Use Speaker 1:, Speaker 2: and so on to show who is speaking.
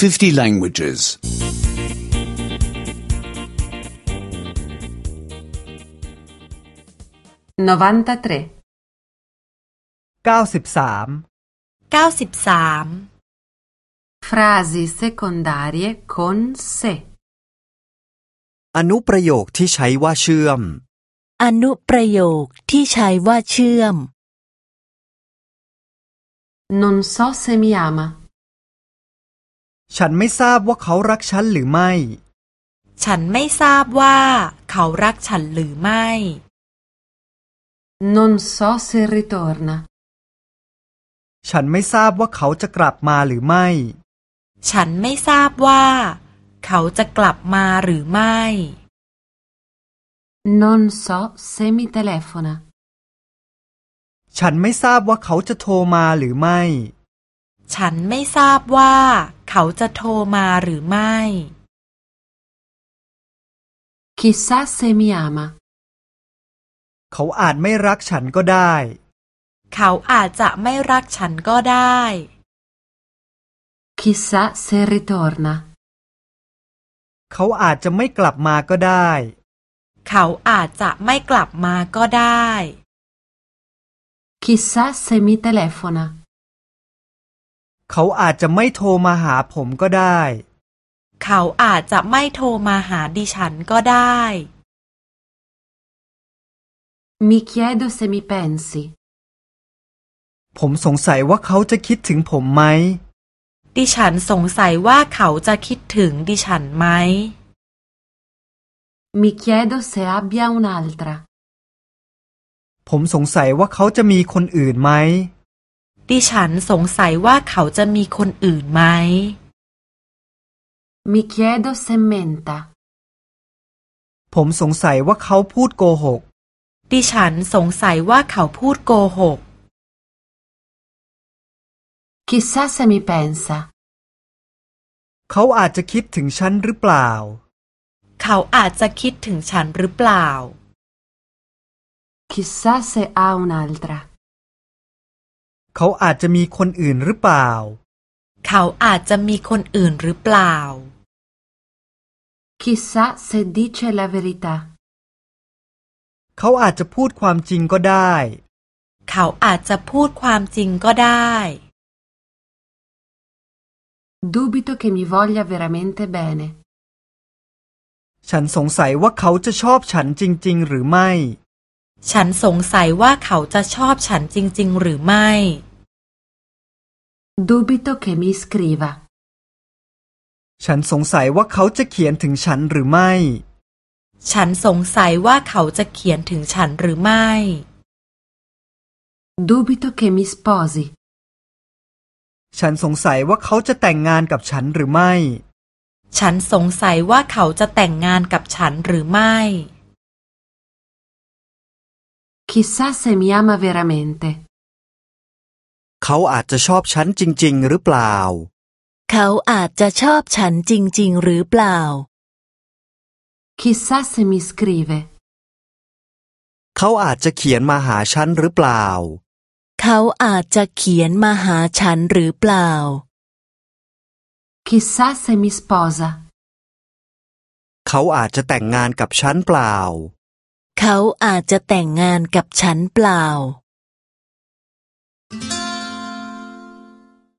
Speaker 1: 50 languages.
Speaker 2: 93
Speaker 3: 93
Speaker 2: Frasi secondarie con se
Speaker 4: อนุประโยคที่ใช้ว่าเชื่อม
Speaker 3: อนุประโยคที่ใช้ว่าเชื่อม
Speaker 2: Non so se mi ama
Speaker 4: ฉันไม่ทราบว่าเขารักฉันหรือไม่
Speaker 3: ฉันไม่ทราบว่าเขารักฉันหรือไม่
Speaker 2: Non so se ritorna
Speaker 4: ฉันไม่ทราบว่าเขาจะกลับมาหรือไม่
Speaker 3: ฉันไม่ทราบว่าเขาจะกลับมาหรือไม่
Speaker 2: Non so se mi telefona
Speaker 4: ฉันไม่ทราบว่าเขาจะโทรมาหรือไม่
Speaker 3: ฉันไม่ทราบว่าเขาจะโทรมาหรือไม่
Speaker 2: Chissà se mi ama
Speaker 4: เขาอาจไม่รักฉันก็ได้
Speaker 3: เขาอาจจะไม่รักฉันก็ได้
Speaker 2: Chissà se ritorna
Speaker 4: เขาอาจจะไม่กลับมาก็ได้
Speaker 3: เขาอาจจะไม่กลับมาก็ได้
Speaker 2: Chissà se mi telefona
Speaker 4: เขาอาจจะไม่โทรมาหาผมก็ได้
Speaker 3: เขาอาจจะไม่โทรมาหาดิฉันก็ได้
Speaker 2: Mi chiedo se mi pensi
Speaker 4: ผมสงสัยว่าเขาจะคิดถึงผมไหม
Speaker 3: ดิฉันสงสัยว่าเขาจะคิดถึงดิฉันไหม
Speaker 2: Mi chiedo se abbia un'altra
Speaker 4: ผมสงสัยว่าเขาจะมีคนอื่นไหม
Speaker 3: ดิฉันสงสัยว่าเขาจะมีคนอื่นไหม
Speaker 2: Mi chiedo se menta
Speaker 4: ผมสงสัยว่าเขาพูดโกหก
Speaker 3: ดิฉันสงสัยว่าเขาพูดโกหก
Speaker 2: Chissà se mi pensa
Speaker 4: เขาอาจจะคิดถึงฉันหรือเปล่า
Speaker 3: เขาอาจจะคิดถึงฉันหรือเปล่า
Speaker 2: Chissà se ha un'altra
Speaker 4: เขาอาจจะมีคนอื่นหรือเปล่า
Speaker 3: เขาอาจจะมีคนอื่นหรือเปล่า
Speaker 2: Chissà se dice la verità
Speaker 4: เขาอาจจะพูดความจริงก็ได้
Speaker 3: เขาอาจจะพูดความจริงก็ได้
Speaker 2: Dubito che mi voglia veramente bene
Speaker 4: ฉันสงสัยว่าเขาจะชอบฉันจริงๆหรือไม่
Speaker 3: ฉันสงสัยว่าเขาจะชอบฉันจริงๆหรือไม่
Speaker 2: Dubito che mi scriva
Speaker 4: ฉันสงสัยว่าเขาจะเขียนถึงฉันหรือไม่
Speaker 3: ฉันสงสัยว่าเขาจะเขียนถึงฉันหรือไม่
Speaker 2: Dubito che mi sposi
Speaker 4: ฉันสงสัยว่าเขาจะแต่งงานกับฉันหรือไม่
Speaker 3: ฉันสงสัยว่าเขาจะแต่งงานกับฉันหรือไม่
Speaker 2: Chissà se mi ama veramente
Speaker 4: เขาอาจจะชอบฉันจริงๆหรือเปล่า
Speaker 3: เขาอาจจะชอบฉันจริงๆหรือเปล่า
Speaker 2: Chissà se mi scrive
Speaker 4: เขาอาจจะเขียนมาหาฉันหรือเปล่า
Speaker 3: เขาอาจจะเขียนมาหาฉันหรือเปล่า
Speaker 2: Chissà se mi sposa
Speaker 4: เขาอาจจะแต่งงานกับฉันเปล่า
Speaker 3: เขาอาจจะแต่งงานกับฉันเปล่า